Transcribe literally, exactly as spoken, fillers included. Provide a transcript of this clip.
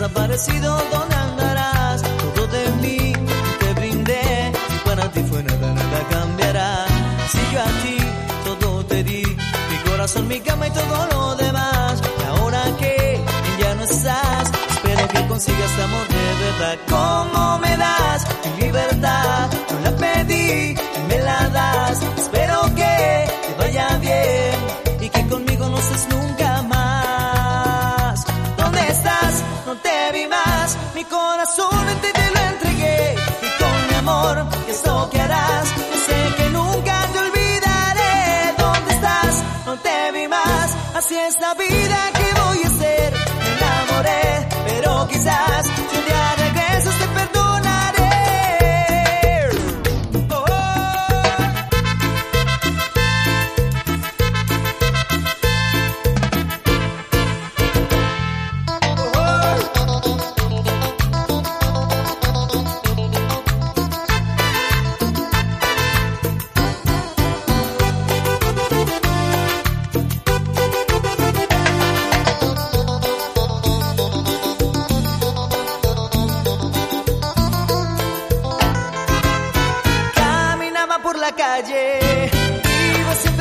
desaparecido, ¿dónde andarás? Todo de mí te brindé, si para ti fue nada, nada cambiará. Si yo a ti todo te di, mi corazón, mi cama y todo lo demás, y ahora que ya no estás, espero que consigas amor de verdad. ¿Cómo me das tu libertad? Yo la pedí y me la das, espero que te vaya bien y que conmigo no estés nunca más. ¿Dónde estás? No te vi más, mi corazón te, te lo entregué, y con mi amor, ¿qué es lo que harás? Yo sé que nunca te olvidaré. ¿Dónde estás? No te vi más, así es la vida que voy a hacer. Me enamoré, pero quizás